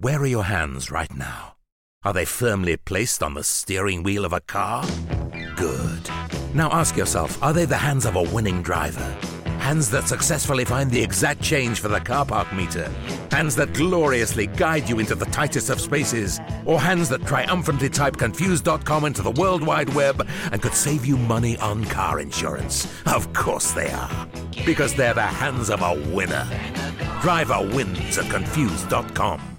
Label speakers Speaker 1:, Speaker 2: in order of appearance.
Speaker 1: Where are your hands right now? Are they firmly placed on the steering wheel of a car? Good. Now ask yourself, are they the hands of a winning driver? Hands that successfully find the exact change for the car park meter? Hands that gloriously guide you into the tightest of spaces? Or hands that triumphantly type confused.com into the World Wide Web and could save you money on car insurance? Of course they are. Because they're the hands of a winner. Driver wins at confused.com.